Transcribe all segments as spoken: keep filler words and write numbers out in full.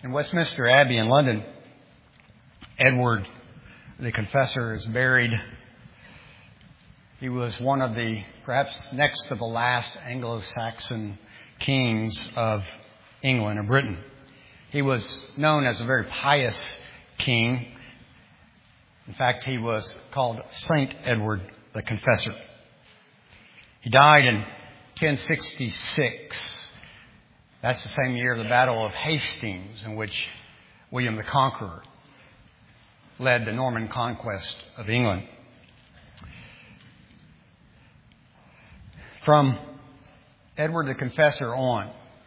In Westminster Abbey in London, Edward the Confessor is buried. He was one of the, perhaps next to the last Anglo-Saxon kings of England or Britain. He was known as a very pious king. In fact, he was called Saint Edward the Confessor. He died in ten sixty-six. That's the same year of the Battle of Hastings, in which William the Conqueror led the Norman conquest of England. From Edward the Confessor on,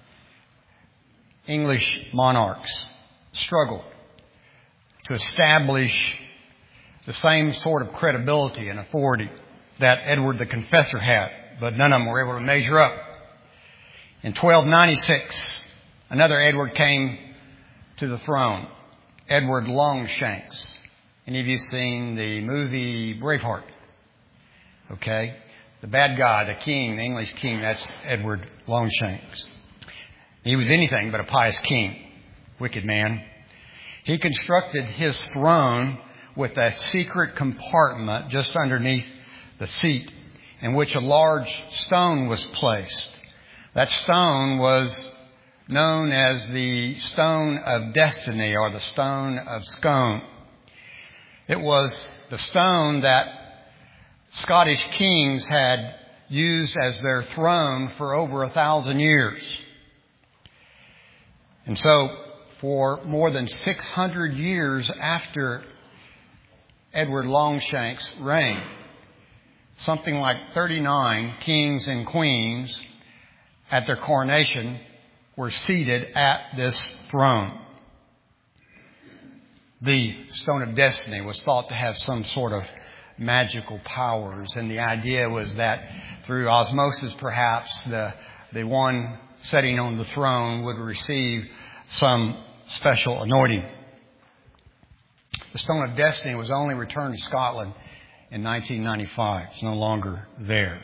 English monarchs struggled to establish the same sort of credibility and authority that Edward the Confessor had, but none of them were able to measure up. In twelve ninety-six, another Edward came to the throne, Edward Longshanks. Any of you seen the movie Braveheart? Okay. The bad guy, the king, the English king, that's Edward Longshanks. He was anything but a pious king. Wicked man. He constructed his throne with a secret compartment just underneath the seat in which a large stone was placed. That stone was known as the Stone of Destiny or the Stone of Scone. It was the stone that Scottish kings had used as their throne for over a thousand years. And so, for more than six hundred years after Edward Longshanks' reign, something like thirty-nine kings and queens at their coronation were seated at this throne. The Stone of Destiny was thought to have some sort of magical powers, and the idea was that through osmosis perhaps the the one sitting on the throne would receive some special anointing. The Stone of Destiny was only returned to Scotland in nineteen ninety-five. It's no longer there.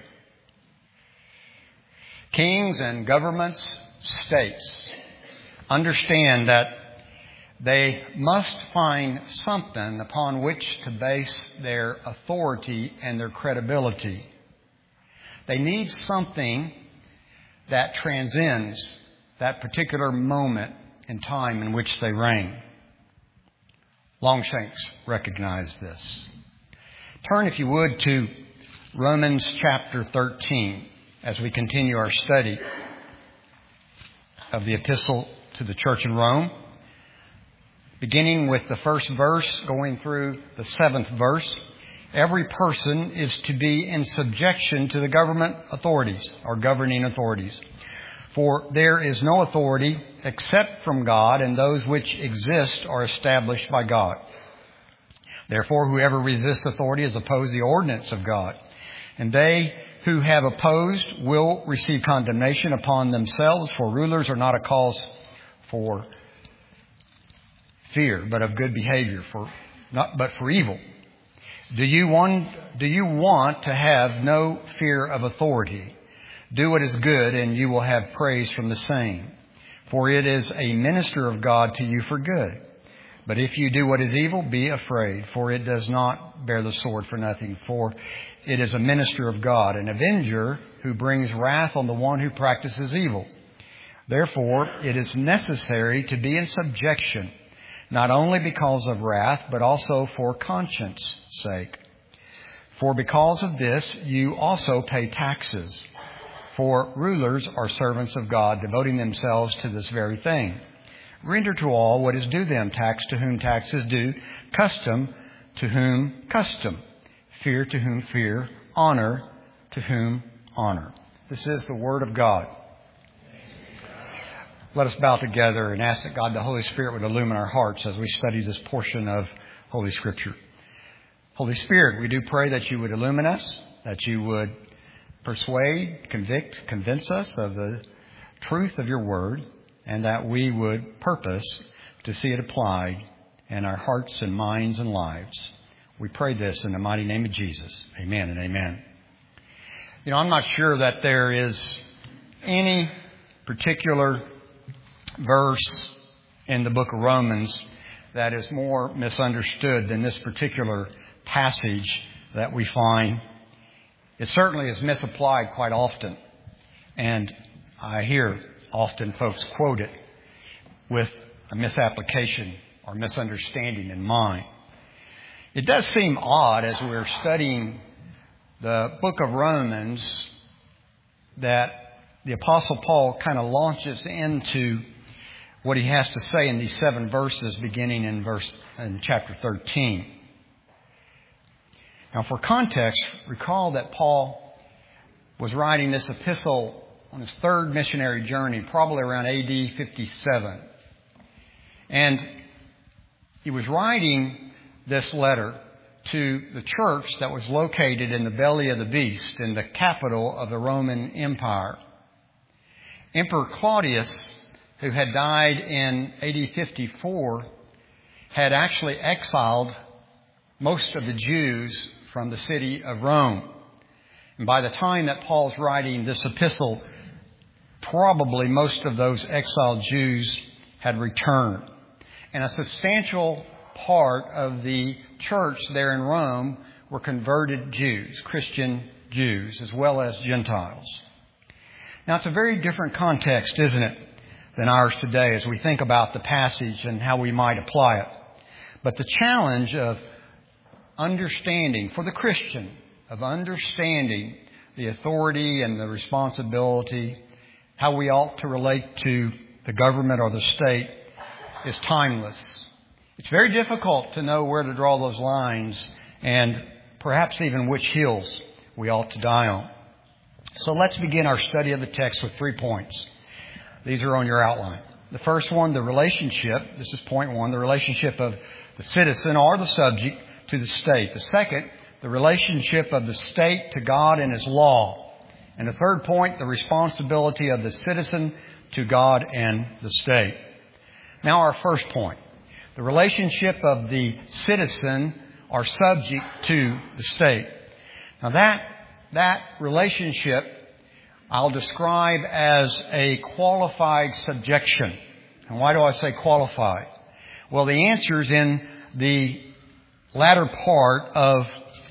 Kings and governments, states, understand that they must find something upon which to base their authority and their credibility. They need something that transcends that particular moment in time in which they reign. Longshanks recognized this. Turn, if you would, to Romans chapter thirteen as we continue our study of the epistle to the church in Rome. Beginning with the first verse, going through the seventh verse, every person is to be in subjection to the government authorities or governing authorities. For there is no authority except from God, and those which exist are established by God. Therefore, whoever resists authority is opposed to the ordinance of God. And they who have opposed will receive condemnation upon themselves, for rulers are not a cause for fear, but of good behavior, for not but for evil. Do you want do you want to have no fear of authority? Do what is good, and you will have praise from the same. For it is a minister of God to you for good. But if you do what is evil, be afraid, for it does not bear the sword for nothing. For it is a minister of God, an avenger who brings wrath on the one who practices evil. Therefore, it is necessary to be in subjection, not only because of wrath, but also for conscience sake. For because of this, you also pay taxes. For rulers are servants of God, devoting themselves to this very thing. Render to all what is due them, tax to whom tax is due, custom to whom custom, fear to whom fear, honor to whom honor. This is the Word of God. Let us bow together and ask that God, the Holy Spirit, would illumine our hearts as we study this portion of Holy Scripture. Holy Spirit, we do pray that you would illumine us, that you would persuade, convict, convince us of the truth of your Word, and that we would purpose to see it applied in our hearts and minds and lives. We pray this in the mighty name of Jesus. Amen and amen. You know, I'm not sure that there is any particular verse in the book of Romans that is more misunderstood than this particular passage that we find. It certainly is misapplied quite often. And I hear often folks quote it with a misapplication or misunderstanding in mind. It does seem odd as we're studying the book of Romans that the Apostle Paul kind of launches into what he has to say in these seven verses beginning in verse in chapter thirteen. Now, for context, recall that Paul was writing this epistle on his third missionary journey, probably around A D fifty-seven. And he was writing this letter to the church that was located in the belly of the beast, in the capital of the Roman Empire. Emperor Claudius, who had died in A D fifty-four, had actually exiled most of the Jews from the city of Rome. And by the time that Paul's writing this epistle, probably most of those exiled Jews had returned. And a substantial part of the church there in Rome were converted Jews, Christian Jews, as well as Gentiles. Now, it's a very different context, isn't it, than ours today as we think about the passage and how we might apply it. But the challenge of understanding, for the Christian, of understanding the authority and the responsibility, how we ought to relate to the government or the state, is timeless. It's very difficult to know where to draw those lines and perhaps even which hills we ought to die on. So let's begin our study of the text with three points. These are on your outline. The first one, the relationship. This is point one, the relationship of the citizen or the subject to the state. The second, the relationship of the state to God and His law. And the third point, the responsibility of the citizen to God and the state. Now our first point, the relationship of the citizen or subject to the state. Now that, that relationship I'll describe as a qualified subjection. And why do I say qualified? Well, the answer is in the latter part of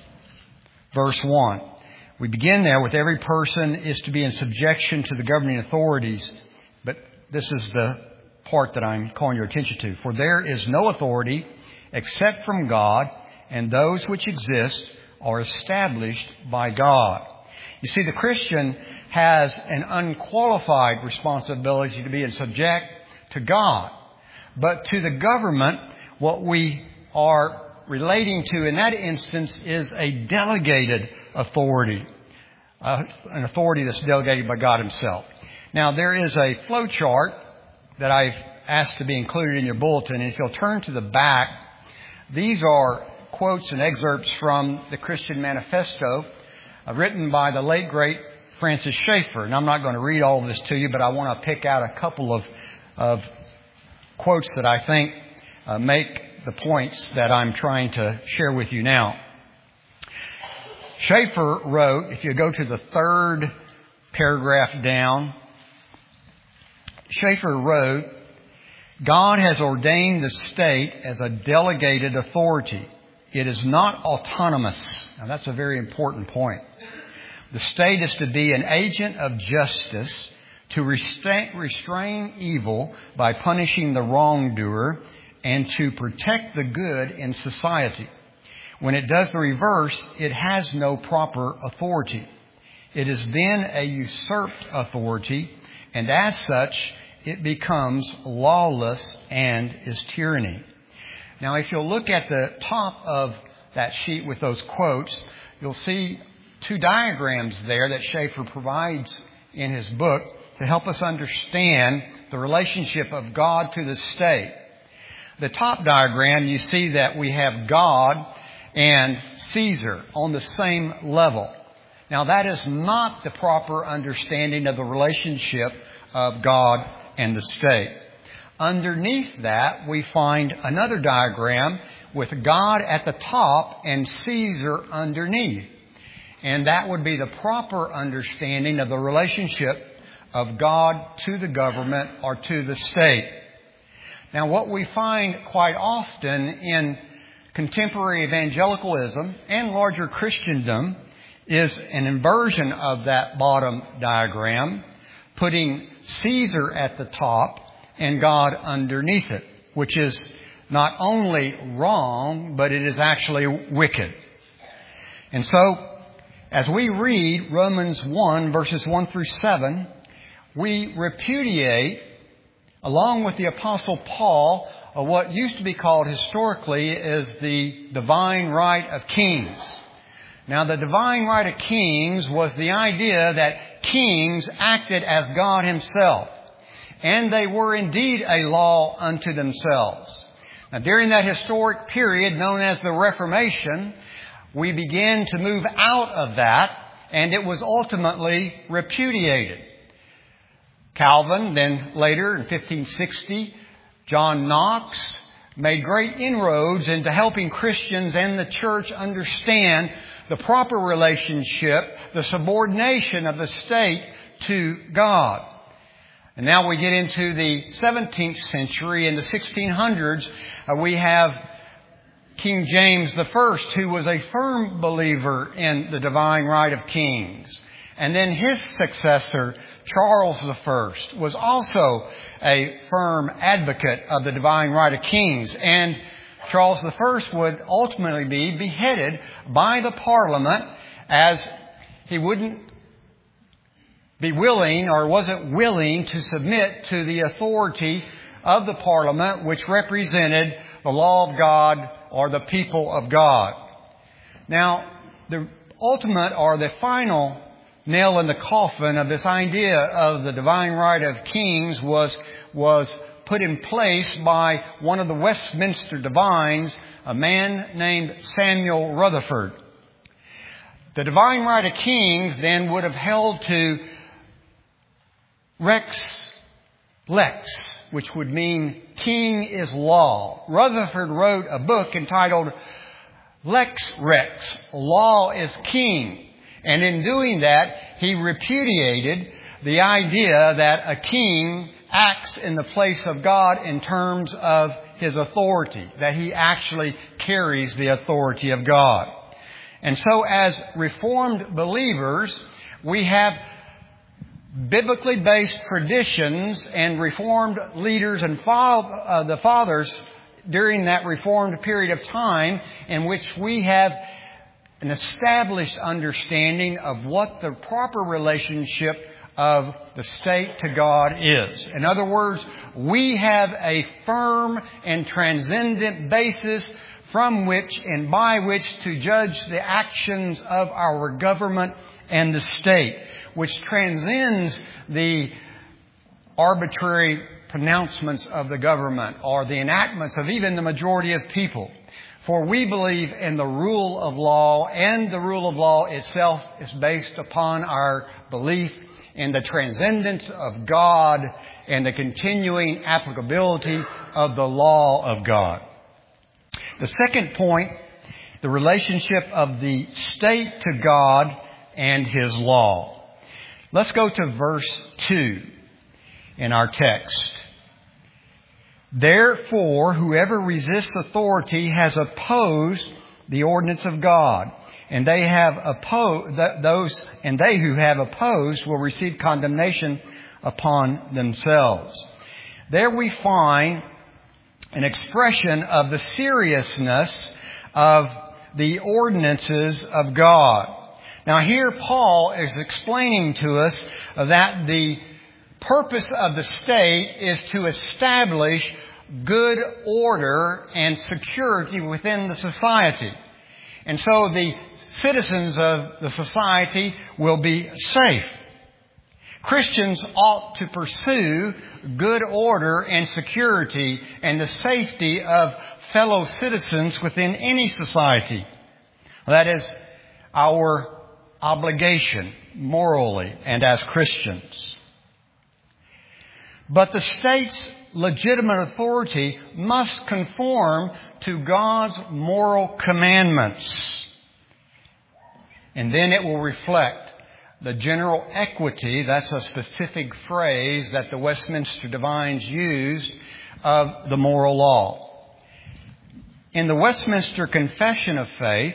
verse one. We begin there with every person is to be in subjection to the governing authorities. But this is the part that I'm calling your attention to. For there is no authority except from God, and those which exist are established by God. You see, the Christian has an unqualified responsibility to be in subject to God. But to the government, what we are relating to in that instance is a delegated authority, uh, an authority that's delegated by God Himself. Now, there is a flow chart that I've asked to be included in your bulletin. And if you'll turn to the back, these are quotes and excerpts from the Christian Manifesto uh, written by the late, great Francis Schaeffer. And I'm not going to read all of this to you, but I want to pick out a couple of, of quotes that I think uh, make the points that I'm trying to share with you now. Schaeffer wrote, if you go to the third paragraph down, Schaeffer wrote, God has ordained the state as a delegated authority. It is not autonomous. Now that's a very important point. The state is to be an agent of justice to restrain, restrain evil by punishing the wrongdoer and to protect the good in society. When it does the reverse, it has no proper authority. It is then a usurped authority, and as such, it becomes lawless and is tyranny. Now, if you'll look at the top of that sheet with those quotes, you'll see two diagrams there that Schaeffer provides in his book to help us understand the relationship of God to the state. The top diagram, you see that we have God and Caesar on the same level. Now, that is not the proper understanding of the relationship of God and the state. Underneath that, we find another diagram with God at the top and Caesar underneath. And that would be the proper understanding of the relationship of God to the government or to the state. Now, what we find quite often in contemporary evangelicalism and larger Christendom is an inversion of that bottom diagram, putting Caesar at the top and God underneath it, which is not only wrong, but it is actually wicked. And so, as we read Romans one, verses one through seven, we repudiate, along with the Apostle Paul, of what used to be called historically as the divine right of kings. Now, the divine right of kings was the idea that kings acted as God Himself, and they were indeed a law unto themselves. Now, during that historic period known as the Reformation, we began to move out of that, and it was ultimately repudiated. Calvin, then later in fifteen sixty, John Knox made great inroads into helping Christians and the church understand the proper relationship, the subordination of the state to God. And now we get into the seventeenth century. In the sixteen hundreds, uh, we have King James the First, who was a firm believer in the divine right of kings. And then his successor, Charles the First, was also a firm advocate of the divine right of kings. And Charles the First would ultimately be beheaded by the Parliament, as he wouldn't be willing or wasn't willing to submit to the authority of the Parliament, which represented the law of God or the people of God. Now, the ultimate or the final nail in the coffin of this idea of the divine right of kings was, was put in place by one of the Westminster divines, a man named Samuel Rutherford. The divine right of kings then would have held to Rex Lex, which would mean king is law. Rutherford wrote a book entitled Lex Rex, Law is King. And in doing that, he repudiated the idea that a king acts in the place of God in terms of his authority, that he actually carries the authority of God. And so as Reformed believers, we have biblically based traditions and Reformed leaders and uh, the fathers during that Reformed period of time in which we have an established understanding of what the proper relationship of the state to God is. In other words, we have a firm and transcendent basis from which and by which to judge the actions of our government and the state, which transcends the arbitrary pronouncements of the government or the enactments of even the majority of people. For we believe in the rule of law, and the rule of law itself is based upon our belief in the transcendence of God and the continuing applicability of the law of God. The second point, the relationship of the state to God and His law. Let's go to verse two in our text. Therefore, whoever resists authority has opposed the ordinance of God, and they have opposed those, and they who have opposed will receive condemnation upon themselves. There we find an expression of the seriousness of the ordinances of God. Now, here Paul is explaining to us that the purpose of the state is to establish good order and security within the society. And so the citizens of the society will be safe. Christians ought to pursue good order and security and the safety of fellow citizens within any society. That is our obligation morally and as Christians. But the state's legitimate authority must conform to God's moral commandments. And then it will reflect the general equity, that's a specific phrase that the Westminster divines used, of the moral law. In the Westminster Confession of Faith,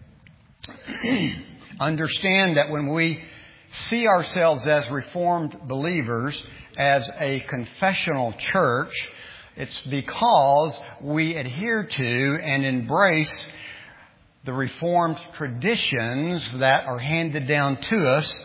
understand that when we see ourselves as Reformed believers, as a confessional church, it's because we adhere to and embrace the Reformed traditions that are handed down to us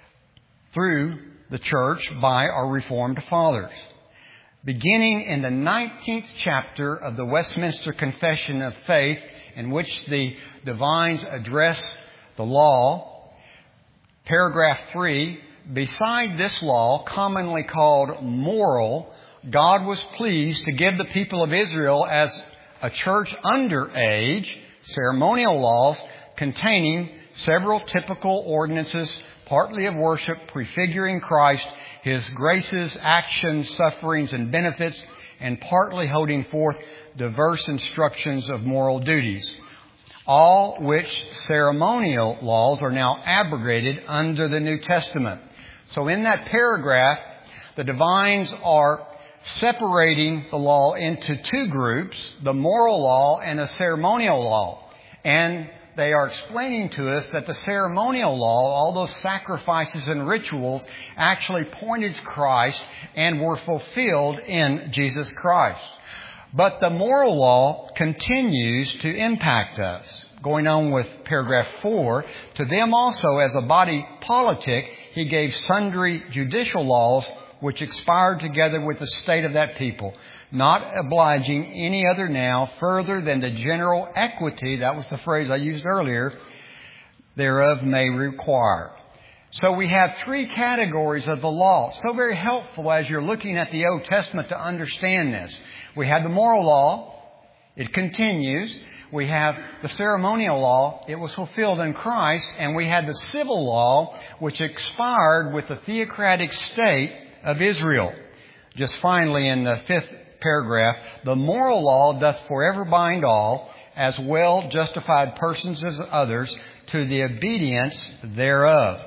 through the church by our Reformed fathers. Beginning in the nineteenth chapter of the Westminster Confession of Faith, in which the divines address the law, paragraph three, beside this law, commonly called moral, God was pleased to give the people of Israel as a church under age ceremonial laws containing several typical ordinances, partly of worship, prefiguring Christ, His graces, actions, sufferings, and benefits, and partly holding forth diverse instructions of moral duties. All which ceremonial laws are now abrogated under the New Testament. So in that paragraph, the divines are separating the law into two groups, the moral law and a ceremonial law. And they are explaining to us that the ceremonial law, all those sacrifices and rituals, actually pointed to Christ and were fulfilled in Jesus Christ. But the moral law continues to impact us. Going on with paragraph four, to them also as a body politic, He gave sundry judicial laws which expired together with the state of that people, not obliging any other now further than the general equity, that was the phrase I used earlier, thereof may require. So we have three categories of the law. So very helpful as you're looking at the Old Testament to understand this. We have the moral law. It continues. We have the ceremonial law. It was fulfilled in Christ. And we had the civil law, which expired with the theocratic state of Israel. Just finally, in the fifth paragraph, the moral law doth forever bind all, as well justified persons as others, to the obedience thereof.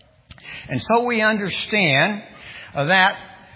And so we understand that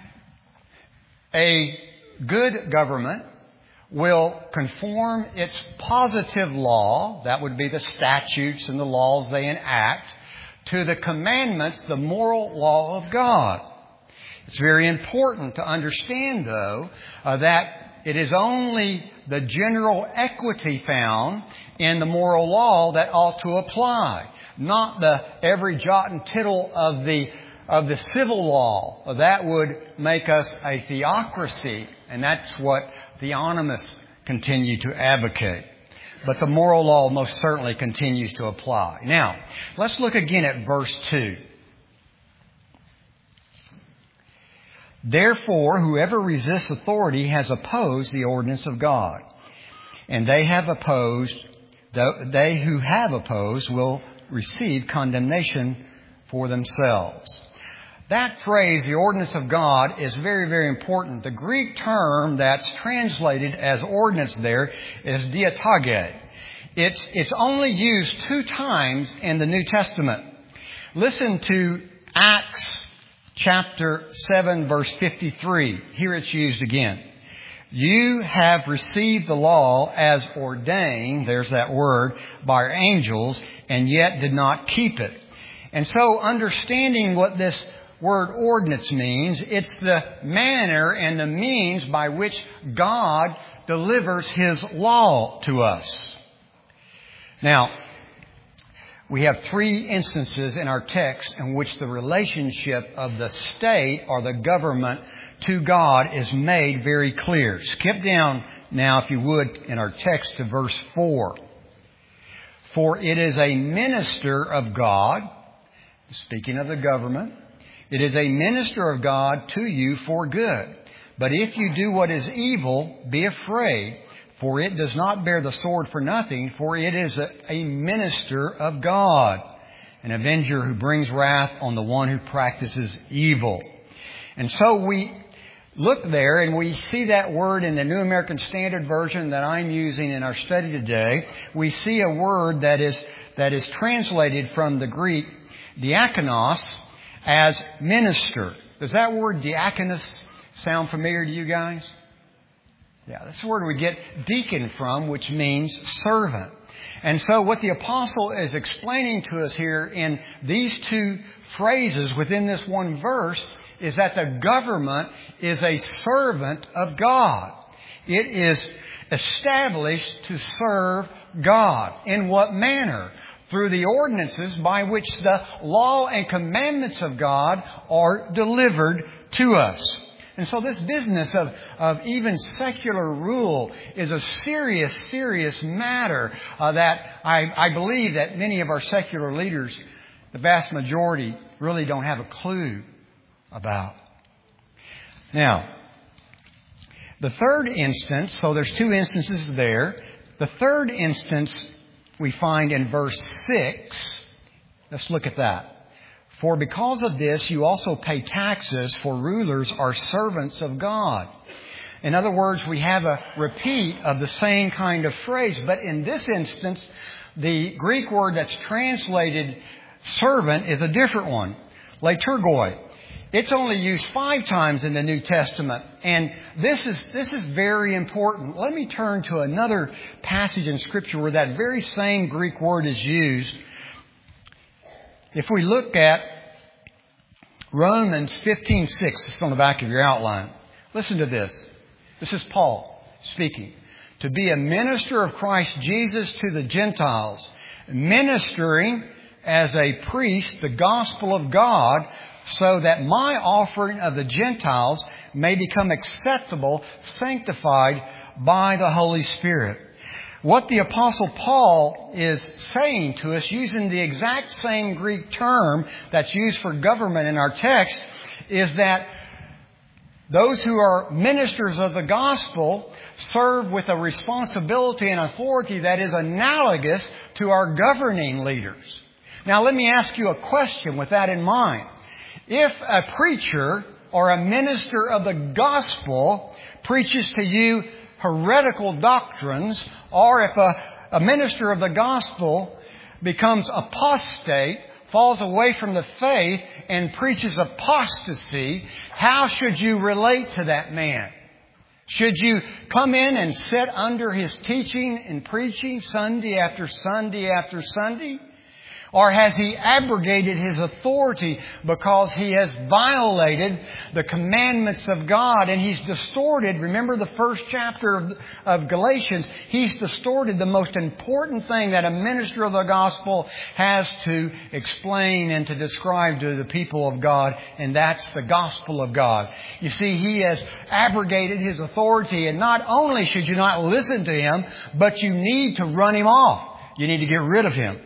a good government will conform its positive law, that would be the statutes and the laws they enact, to the commandments, the moral law of God. It's very important to understand, though, uh, that it is only the general equity found in the moral law that ought to apply, not the every jot and tittle of the of the civil law. That would make us a theocracy, and that's what theonomists continue to advocate. But the moral law most certainly continues to apply. Now, let's look again at verse two. Therefore, whoever resists authority has opposed the ordinance of God. And they have opposed, they who have opposed will receive condemnation for themselves. That phrase, the ordinance of God, is very, very important. The Greek term that's translated as ordinance there is diatage. It's, it's only used two times in the New Testament. Listen to Acts chapter seven, verse fifty-three. Here it's used again. You have received the law as ordained, there's that word, by angels, and yet did not keep it. And so understanding what this word ordinance means, it's the manner and the means by which God delivers His law to us. Now, we have three instances in our text in which the relationship of the state or the government to God is made very clear. Skip down now, if you would, in our text to verse four. For it is a minister of God, speaking of the government, it is a minister of God to you for good. But if you do what is evil, be afraid. For it does not bear the sword for nothing, for it is a, a minister of God, an avenger who brings wrath on the one who practices evil. And so we look there and we see that word in the New American Standard Version that I'm using in our study today. We see a word that is, that is translated from the Greek diakonos as minister. Does that word diakonos sound familiar to you guys? Yeah, that's where we get deacon from, which means servant. And so what the apostle is explaining to us here in these two phrases within this one verse is that the government is a servant of God. It is established to serve God. In what manner? Through the ordinances by which the law and commandments of God are delivered to us. And so this business of, of even secular rule is a serious, serious matter uh, that I, I believe that many of our secular leaders, the vast majority, really don't have a clue about. Now, the third instance, so there's two instances there. The third instance we find in verse six. Let's look at that. For because of this, you also pay taxes, for rulers are servants of God. In other words, we have a repeat of the same kind of phrase. But in this instance, the Greek word that's translated servant is a different one. Liturgoi. It's only used five times in the New Testament. And this is, this is very important. Let me turn to another passage in Scripture where that very same Greek word is used. If we look at Romans fifteen six, it's on the back of your outline. Listen to this. This is Paul speaking. To be a minister of Christ Jesus to the Gentiles, ministering as a priest the gospel of God, so that my offering of the Gentiles may become acceptable, sanctified by the Holy Spirit. What the Apostle Paul is saying to us, using the exact same Greek term that's used for government in our text, is that those who are ministers of the gospel serve with a responsibility and authority that is analogous to our governing leaders. Now, let me ask you a question with that in mind. If a preacher or a minister of the gospel preaches to you heretical doctrines, or if a, a minister of the gospel becomes apostate, falls away from the faith, and preaches apostasy, how should you relate to that man? Should you come in and sit under his teaching and preaching Sunday after Sunday after Sunday? Or has he abrogated his authority because he has violated the commandments of God and he's distorted? Remember the first chapter of, of Galatians. He's distorted the most important thing that a minister of the gospel has to explain and to describe to the people of God, and that's the gospel of God. You see, he has abrogated his authority, and not only should you not listen to him, but you need to run him off. You need to get rid of him.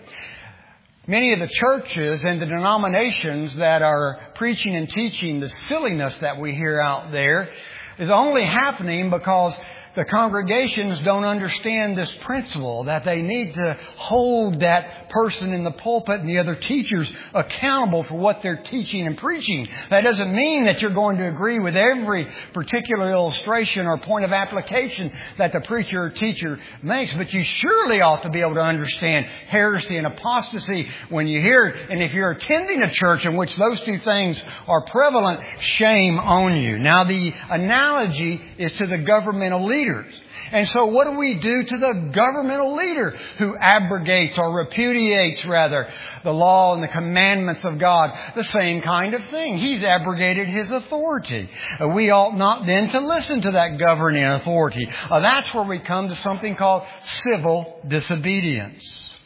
Many of the churches and the denominations that are preaching and teaching the silliness that we hear out there is only happening because the congregations don't understand this principle, that they need to hold that person in the pulpit and the other teachers accountable for what they're teaching and preaching. That doesn't mean that you're going to agree with every particular illustration or point of application that the preacher or teacher makes, but you surely ought to be able to understand heresy and apostasy when you hear it. And if you're attending a church in which those two things are prevalent, shame on you. Now, the analogy is to the governmental leaders. And so what do we do to the governmental leader who abrogates or repudiates, rather, the law and the commandments of God? The same kind of thing. He's abrogated his authority. We ought not then to listen to that governing authority. Uh, that's where we come to something called civil disobedience.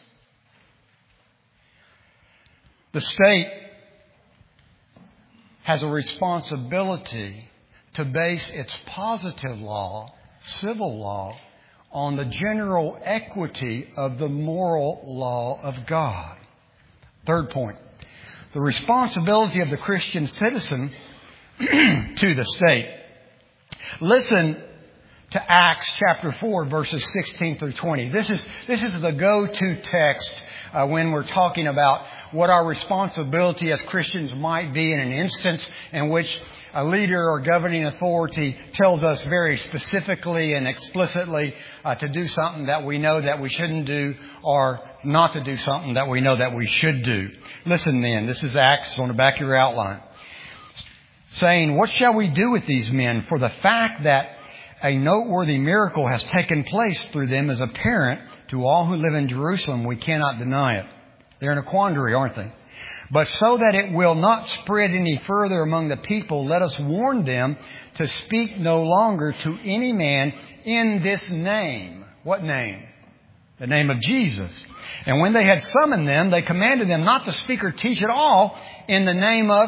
The state has a responsibility to base its positive law, civil law, on the general equity of the moral law of God. Third point, the responsibility of the Christian citizen to the state. Listen to Acts chapter four, verses sixteen through twenty. This is, this is the go-to text uh, when we're talking about what our responsibility as Christians might be in an instance in which a leader or governing authority tells us very specifically and explicitly uh, to do something that we know that we shouldn't do, or not to do something that we know that we should do. Listen then, this is Acts on the back of your outline. Saying, what shall we do with these men? For the fact that a noteworthy miracle has taken place through them is apparent to all who live in Jerusalem. We cannot deny it. They're in a quandary, aren't they? But so that it will not spread any further among the people, let us warn them to speak no longer to any man in this name. What name? The name of Jesus. And when they had summoned them, they commanded them not to speak or teach at all in the name of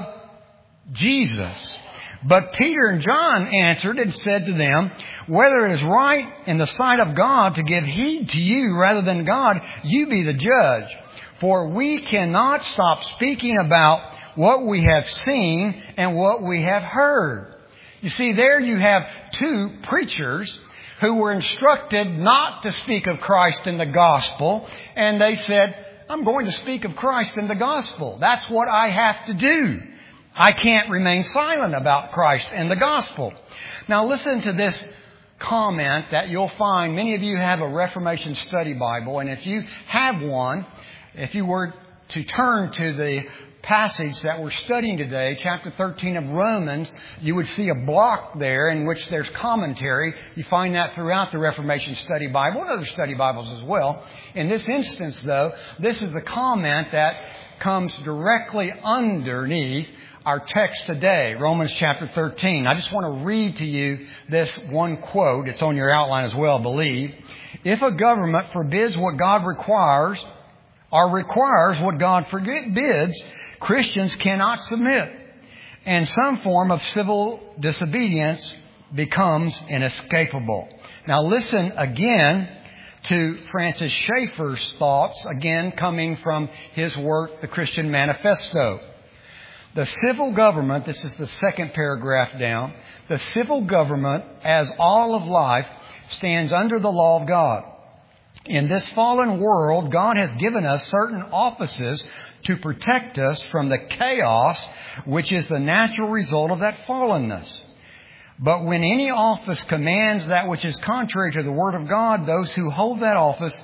Jesus. But Peter and John answered and said to them, whether it is right in the sight of God to give heed to you rather than God, you be the judge. For we cannot stop speaking about what we have seen and what we have heard. You see, there you have two preachers who were instructed not to speak of Christ in the gospel. And they said, I'm going to speak of Christ in the gospel. That's what I have to do. I can't remain silent about Christ and the gospel. Now listen to this comment that you'll find. Many of you have a Reformation Study Bible. And if you have one, if you were to turn to the passage that we're studying today, chapter thirteen of Romans, you would see a block there in which there's commentary. You find that throughout the Reformation Study Bible and other study Bibles as well. In this instance, though, this is the comment that comes directly underneath our text today, Romans chapter thirteen. I just want to read to you this one quote. It's on your outline as well, I believe. If a government forbids what God requires, or requires what God forbids, Christians cannot submit. And some form of civil disobedience becomes inescapable. Now listen again to Francis Schaeffer's thoughts, again coming from his work, The Christian Manifesto. The civil government, this is the second paragraph down, the civil government, as all of life, stands under the law of God. In this fallen world, God has given us certain offices to protect us from the chaos which is the natural result of that fallenness. But when any office commands that which is contrary to the Word of God, those who hold that office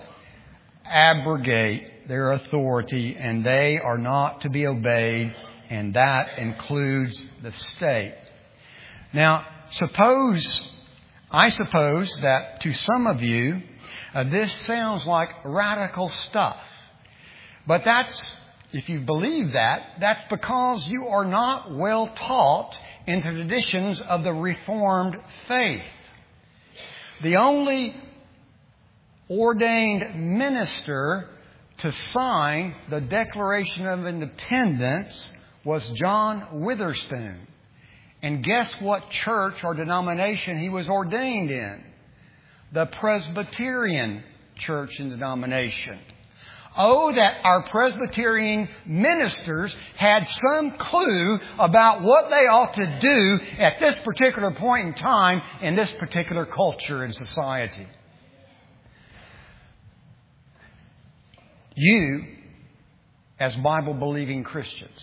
abrogate their authority, and they are not to be obeyed, and that includes the state. Now, suppose, I suppose that to some of you, Uh, this sounds like radical stuff. But that's, if you believe that, that's because you are not well taught in the traditions of the Reformed faith. The only ordained minister to sign the Declaration of Independence was John Witherspoon. And guess what church or denomination he was ordained in? The Presbyterian church and denomination. Oh, that our Presbyterian ministers had some clue about what they ought to do at this particular point in time in this particular culture and society. You, as Bible-believing Christians,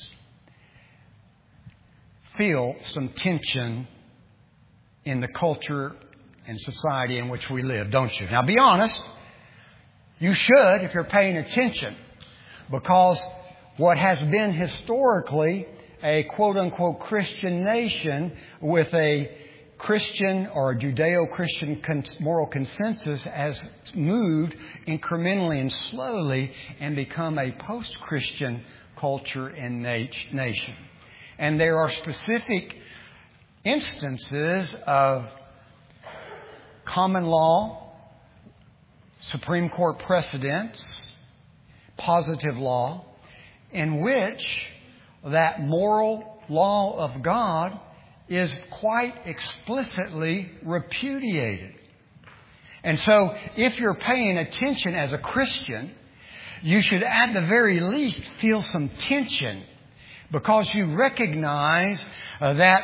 feel some tension in the culture and society in which we live, don't you? Now, be honest. You should if you're paying attention. Because what has been historically a quote-unquote Christian nation with a Christian or a Judeo-Christian moral consensus has moved incrementally and slowly and become a post-Christian culture and nation. And there are specific instances of common law, Supreme Court precedents, positive law, in which that moral law of God is quite explicitly repudiated. And so, if you're paying attention as a Christian, you should at the very least feel some tension, because you recognize uh, that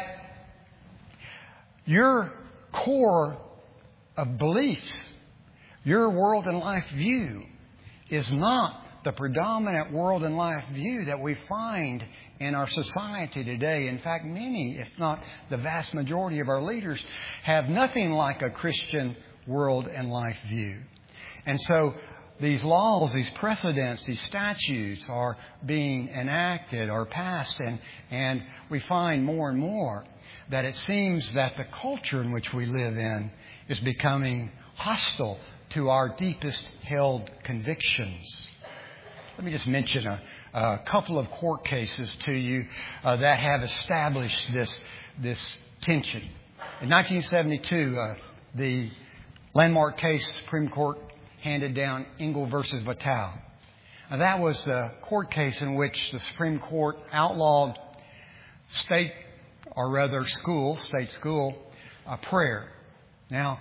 your core of beliefs, your world and life view, is not the predominant world and life view that we find in our society today. In fact, many, if not the vast majority of our leaders, have nothing like a Christian world and life view. And so these laws, these precedents, these statutes are being enacted or passed, and, and we find more and more that it seems that the culture in which we live in is becoming hostile to our deepest held convictions. Let me just mention a, a couple of court cases to you uh, that have established this, this tension. In nineteen seventy-two, uh, the landmark case Supreme Court handed down, Engle versus Vitale. Now, that was the court case in which the Supreme Court outlawed state, or rather school, state school, uh, prayer. Now,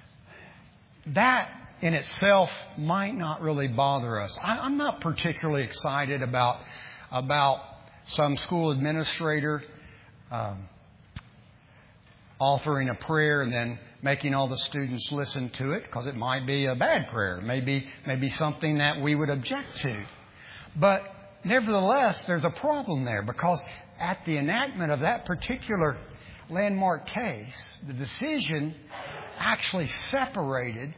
that in itself might not really bother us. I, I'm not particularly excited about about some school administrator um, authoring a prayer and then making all the students listen to it, because it might be a bad prayer, maybe maybe something that we would object to. But nevertheless, there's a problem there, because at the enactment of that particular landmark case, the decision actually separated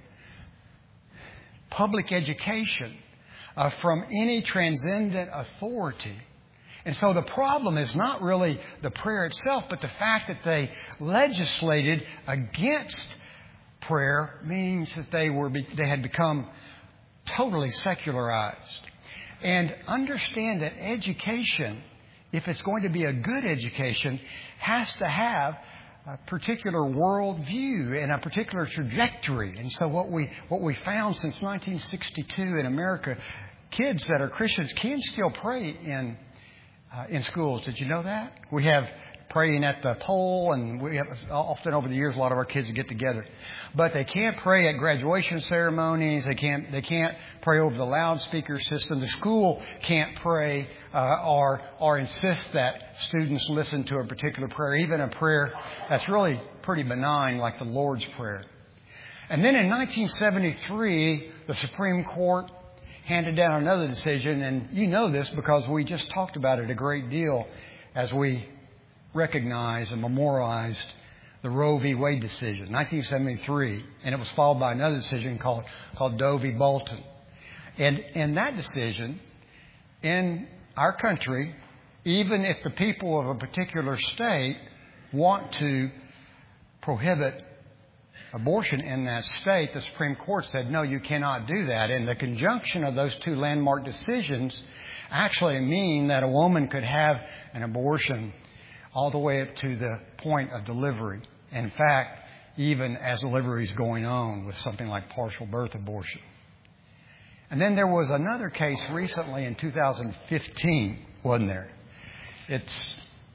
public education uh, from any transcendent authority. And so the problem is not really the prayer itself, but the fact that they legislated against prayer means that they were they had become totally secularized. And understand that education, if it's going to be a good education, has to have a particular worldview and a particular trajectory. And so what we what we found since nineteen sixty-two in America, kids that are Christians can still pray in uh, in schools. Did you know that? We have praying at the pole, and we have often over the years a lot of our kids get together. But they can't pray at graduation ceremonies. They can't they can't pray over the loudspeaker system. The school can't pray uh, or or insist that students listen to a particular prayer, even a prayer that's really pretty benign like the Lord's Prayer. And then in nineteen seventy-three, the Supreme Court handed down another decision, and you know this because we just talked about it a great deal as we recognized and memorialized the Roe v. Wade decision, nineteen seventy-three, and it was followed by another decision called called Doe v. Bolton. And in that decision, in our country, even if the people of a particular state want to prohibit abortion in that state, the Supreme Court said, no, you cannot do that. And the conjunction of those two landmark decisions actually mean that a woman could have an abortion all the way up to the point of delivery. In fact, even as delivery is going on with something like partial birth abortion. And then there was another case recently in two thousand fifteen, wasn't there? It's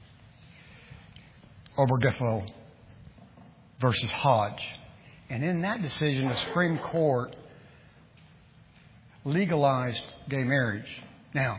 Oberdefo versus Hodge. And in that decision, the Supreme Court legalized gay marriage. Now,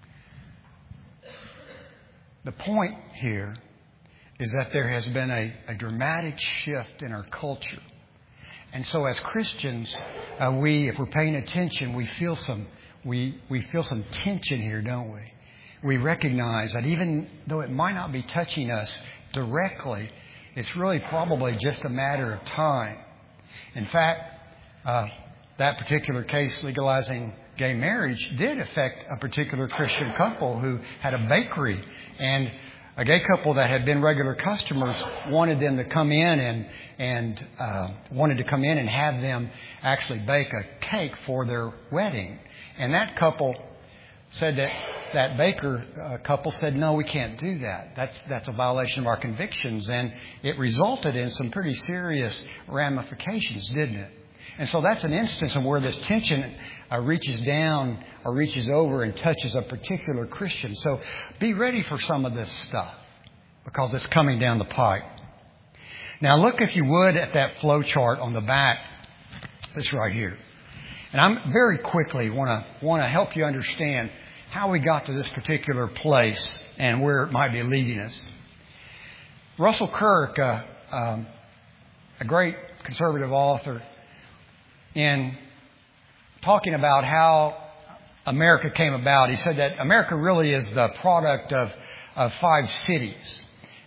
the point here is that there has been a, a dramatic shift in our culture. And so as Christians, uh, we, if we're paying attention, we feel some, we, we feel some tension here, don't we? We recognize that even though it might not be touching us directly, it's really probably just a matter of time. In fact, uh, that particular case legalizing gay marriage did affect a particular Christian couple who had a bakery, and a gay couple that had been regular customers wanted them to come in and and uh, wanted to come in and have them actually bake a cake for their wedding. And that couple said that that baker uh, couple said, no, we can't do that. That's that's a violation of our convictions, and it resulted in some pretty serious ramifications, didn't it? And so that's an instance of where this tension uh, reaches down or reaches over and touches a particular Christian. So be ready for some of this stuff because it's coming down the pipe. Now look, if you would, at that flow chart on the back. This right here. And I'm very quickly want to want to help you understand how we got to this particular place and where it might be leading us. Russell Kirk, uh, um, a great conservative author, in talking about how America came about, he said that America really is the product of, of five cities.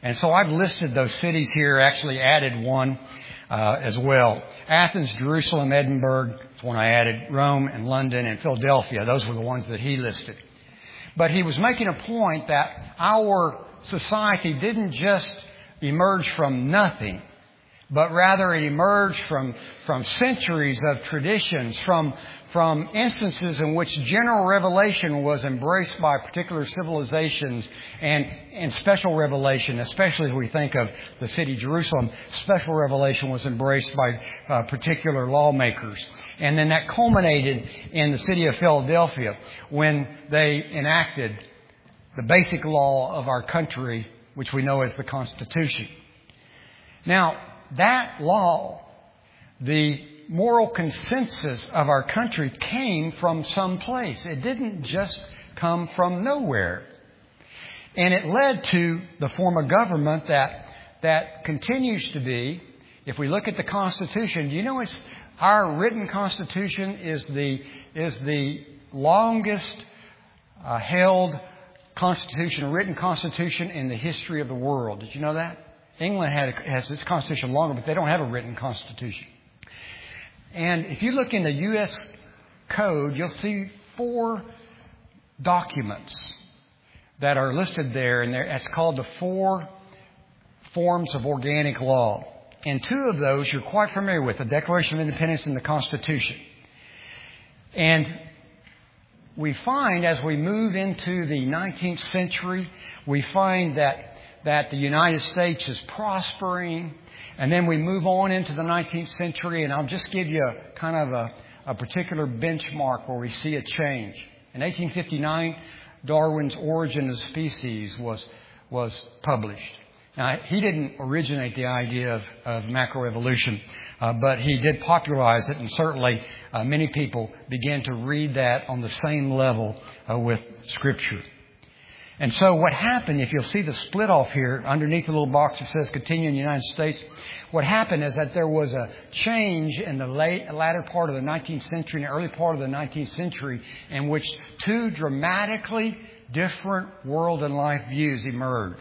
And so I've listed those cities here, actually added one uh, as well. Athens, Jerusalem, Edinburgh, that's one I added, Rome and London and Philadelphia. Those were the ones that he listed. But he was making a point that our society didn't just emerge from nothing, but rather it emerged from, from centuries of traditions, from, from instances in which general revelation was embraced by particular civilizations and, and special revelation, especially as we think of the city of Jerusalem, special revelation was embraced by uh, particular lawmakers. And then that culminated in the city of Philadelphia when they enacted the basic law of our country, which we know as the Constitution. Now, that law, the moral consensus of our country, came from some place. It didn't just come from nowhere. And it led to the form of government that that continues to be, if we look at the Constitution, do you know it's our written Constitution is the is the longest uh, held Constitution, written Constitution in the history of the world. Did you know that? England had, has its constitution longer, but they don't have a written constitution. And if you look in the U S Code, you'll see four documents that are listed there, and it's called the four forms of organic law. And two of those you're quite familiar with, the Declaration of Independence and the Constitution. And we find as we move into the nineteenth century, we find that that the United States is prospering. And then we move on into the nineteenth century, and I'll just give you a kind of a, a particular benchmark where we see a change. In eighteen fifty-nine, Darwin's Origin of Species was was published. Now, he didn't originate the idea of, of macroevolution, uh, but he did popularize it, and certainly uh, many people began to read that on the same level uh, with Scripture. And so what happened, if you'll see the split off here, underneath the little box that says continue in the United States, what happened is that there was a change in the late, latter part of the nineteenth century and the early part of the nineteenth century in which two dramatically different world and life views emerged.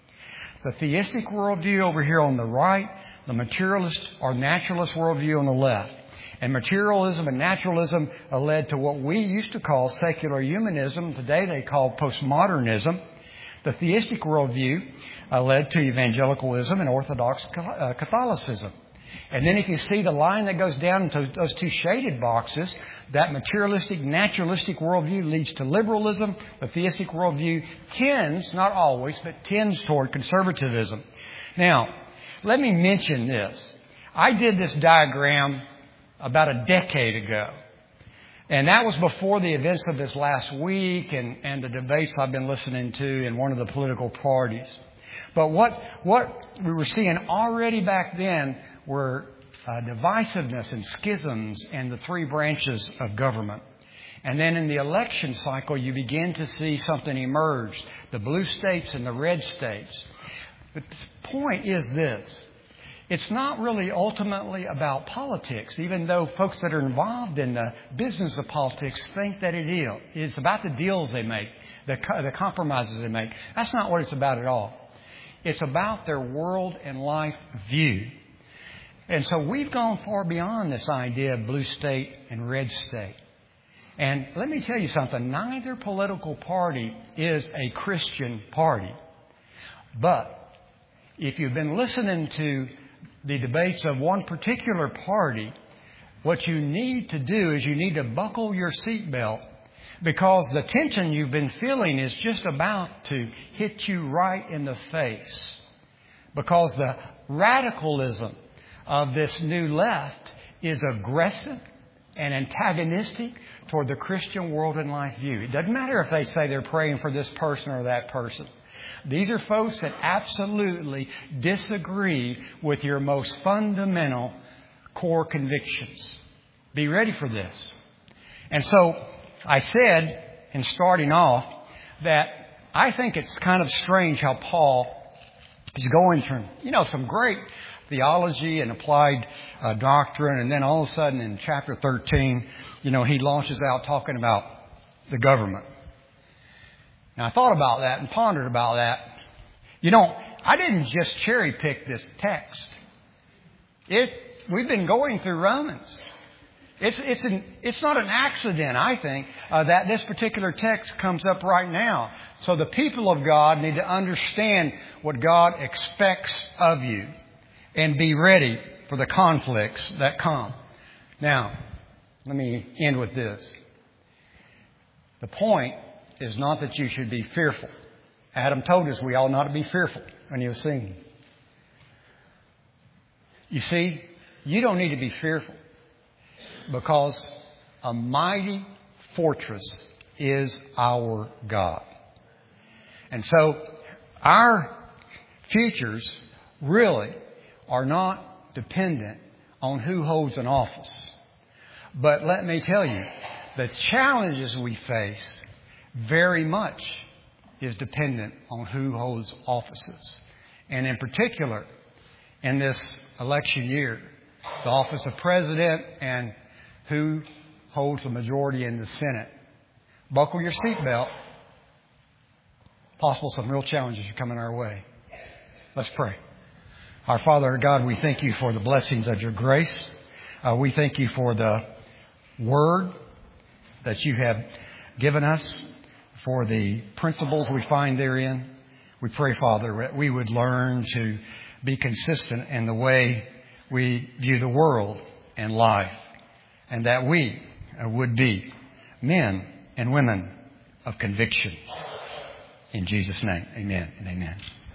The theistic worldview over here on the right, the materialist or naturalist worldview on the left. And materialism and naturalism led to what we used to call secular humanism. Today they call postmodernism. The theistic worldview uh, led to evangelicalism and Orthodox uh, Catholicism. And then if you see the line that goes down into those two shaded boxes, that materialistic, naturalistic worldview leads to liberalism. The theistic worldview tends, not always, but tends toward conservatism. Now, let me mention this. I did this diagram about a decade ago. And that was before the events of this last week and, and the debates I've been listening to in one of the political parties. But what, what we were seeing already back then were uh, divisiveness and schisms in the three branches of government. And then in the election cycle, you begin to see something emerge, the blue states and the red states. But the point is this. It's not really ultimately about politics, even though folks that are involved in the business of politics think that it is. It's about the deals they make, the, the compromises they make. That's not what it's about at all. It's about their world and life view. And so we've gone far beyond this idea of blue state and red state. And let me tell you something. Neither political party is a Christian party. But if you've been listening to the debates of one particular party, what you need to do is you need to buckle your seatbelt, because the tension you've been feeling is just about to hit you right in the face. Because the radicalism of this new left is aggressive and antagonistic toward the Christian world and life view. It doesn't matter if they say they're praying for this person or that person. These are folks that absolutely disagree with your most fundamental core convictions. Be ready for this. And so I said in starting off that I think it's kind of strange how Paul is going through, you know, some great theology and applied uh, doctrine. And then all of a sudden in chapter thirteen, you know, he launches out talking about the government. Now, I thought about that and pondered about that. You know, I didn't just cherry pick this text. It, we've been going through Romans. It's, it's, an, it's not an accident, I think, uh, that this particular text comes up right now. So the people of God need to understand what God expects of you and be ready for the conflicts that come. Now, let me end with this. The point is not that you should be fearful. Adam told us we ought not to be fearful when he was singing. You see, you don't need to be fearful because a mighty fortress is our God. And so our futures really are not dependent on who holds an office. But let me tell you, the challenges we face very much is dependent on who holds offices. And in particular, in this election year, the office of president and who holds the majority in the Senate. Buckle your seatbelt. Possible some real challenges are coming our way. Let's pray. Our Father, our God, we thank you for the blessings of your grace. Uh, we thank you for the word that you have given us, for the principles we find therein. We pray, Father, that we would learn to be consistent in the way we view the world and life, and that we would be men and women of conviction. In Jesus' name, amen and amen.